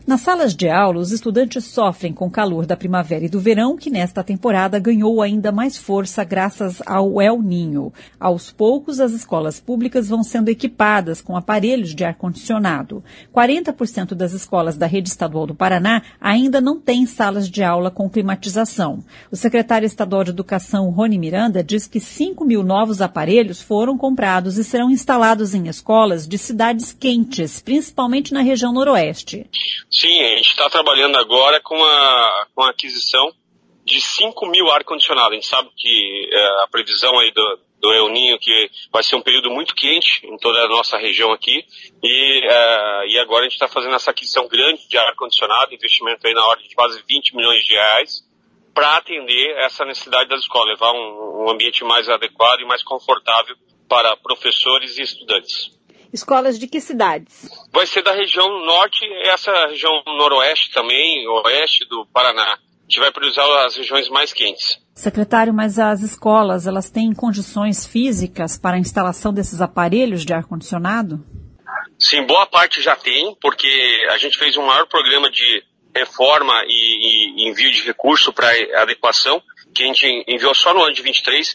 Nas salas de aula, os estudantes sofrem com o calor da primavera e do verão, que nesta temporada ganhou ainda mais força graças ao El Niño. Aos poucos, as escolas públicas vão sendo equipadas com aparelhos de ar-condicionado. 40% das escolas da rede estadual do Paraná ainda não têm salas de aula com climatização. O secretário estadual de Educação, Rony Miranda, diz que 5 mil novos aparelhos foram comprados e serão instalados em escolas de cidades quentes, principalmente na região noroeste. Sim, a gente está trabalhando agora com a aquisição de 5 mil ar-condicionado. A gente sabe que a previsão aí do El Niño, que vai ser um período muito quente em toda a nossa região aqui, e agora a gente está fazendo essa aquisição grande de ar-condicionado, investimento aí na ordem de quase 20 milhões de reais, para atender essa necessidade das escolas, levar um ambiente mais adequado e mais confortável para professores e estudantes. Escolas de que cidades? Vai ser da região norte, essa região noroeste também, oeste do Paraná. A gente vai priorizar as regiões mais quentes. Secretário, mas as escolas, elas têm condições físicas para a instalação desses aparelhos de ar-condicionado? Sim, boa parte já tem, porque a gente fez um maior programa de reforma e envio de recurso para adequação, que a gente enviou só no ano de 23,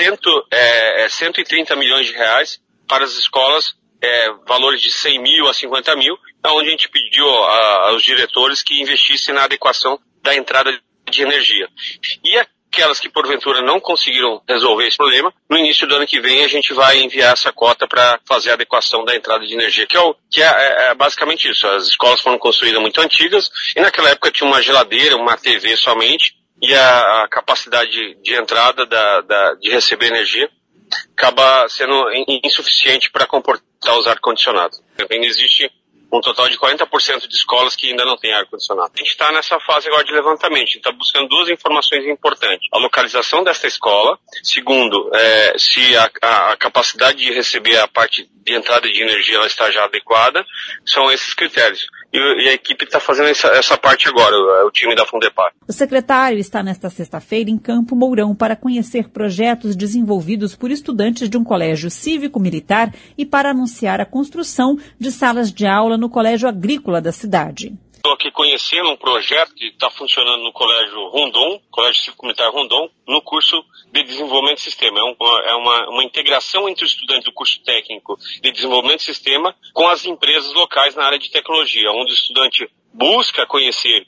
130 milhões de reais para as escolas, valores de 100 mil a 50 mil, onde a gente pediu aos diretores que investissem na adequação da entrada de energia. E aquelas que porventura não conseguiram resolver esse problema, no início do ano que vem a gente vai enviar essa cota para fazer a adequação da entrada de energia, que é basicamente isso. As escolas foram construídas muito antigas e naquela época tinha uma geladeira, uma TV somente, e a capacidade de entrada de receber energia acaba sendo insuficiente para comportar os ar-condicionados. Ainda existe um total de 40% de escolas que ainda não têm ar-condicionado. A gente está nessa fase agora de levantamento, a gente está buscando duas informações importantes. A localização desta escola, segundo, se a capacidade de receber a parte de entrada de energia ela está já adequada, são esses critérios. E a equipe está fazendo essa parte agora, o time da Fundepar. O secretário está nesta sexta-feira em Campo Mourão para conhecer projetos desenvolvidos por estudantes de um colégio cívico-militar e para anunciar a construção de salas de aula no colégio agrícola da cidade. Estou aqui conhecendo um projeto que está funcionando no Colégio Rondon, Colégio Cívico-Militar Rondon, no curso de Desenvolvimento de Sistema. É uma integração entre os estudantes do curso técnico de Desenvolvimento de Sistema com as empresas locais na área de tecnologia, onde o estudante busca conhecer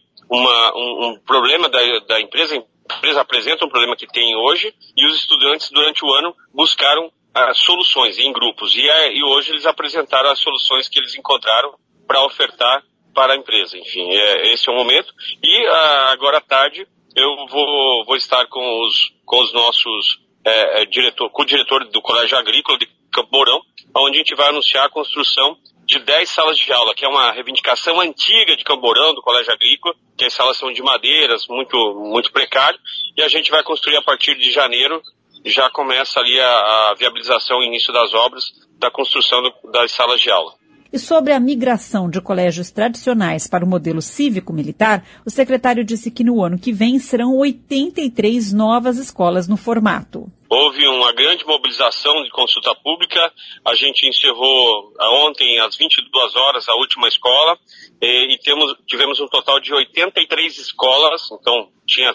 um problema da empresa, a empresa apresenta um problema que tem hoje, e os estudantes durante o ano buscaram soluções em grupos. E hoje eles apresentaram as soluções que eles encontraram para ofertar para a empresa. Enfim, esse é o momento. E agora à tarde eu vou estar com os nossos com o diretor do Colégio Agrícola de Campo Mourão, onde a gente vai anunciar a construção de 10 salas de aula, que é uma reivindicação antiga de Campo Mourão, do Colégio Agrícola, que as salas são de madeiras, muito, muito precário, e a gente vai construir a partir de janeiro, já começa ali a viabilização, o início das obras da construção das salas de aula. E sobre a migração de colégios tradicionais para o modelo cívico-militar, o secretário disse que no ano que vem serão 83 novas escolas no formato. Houve uma grande mobilização de consulta pública, a gente encerrou ontem às 22 horas a última escola e tivemos um total de 83 escolas, então tinha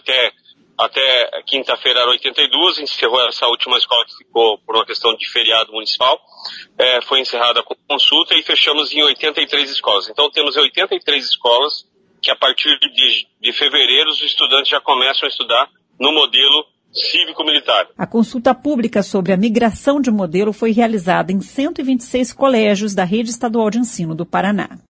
até quinta-feira era 82, encerrou essa última escola que ficou por uma questão de feriado municipal, foi encerrada a consulta e fechamos em 83 escolas. Então temos 83 escolas que a partir de fevereiro os estudantes já começam a estudar no modelo cívico-militar. A consulta pública sobre a migração de modelo foi realizada em 126 colégios da rede estadual de ensino do Paraná.